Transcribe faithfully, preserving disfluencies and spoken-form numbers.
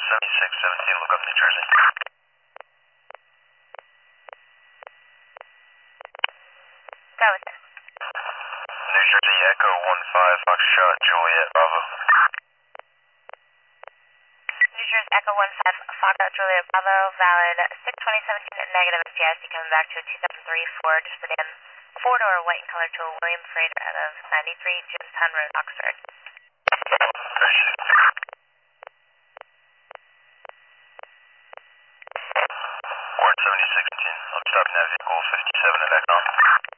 seventy-six seventeen, look up New Jersey. Go with it. New Jersey Echo one five, Foxtrot, Juliet, Bravo. New Jersey Echo one five, Foxtrot, Juliet, Bravo, valid six twenty seventeen, negative S T I C coming back to a two seven three Ford sedan, four-door, white in color to a William Freighter out of ninety-three Jamestown Road, Oxford. Ford seventy-six seventeen, I'll stop in that vehicle fifty-seven at Echo.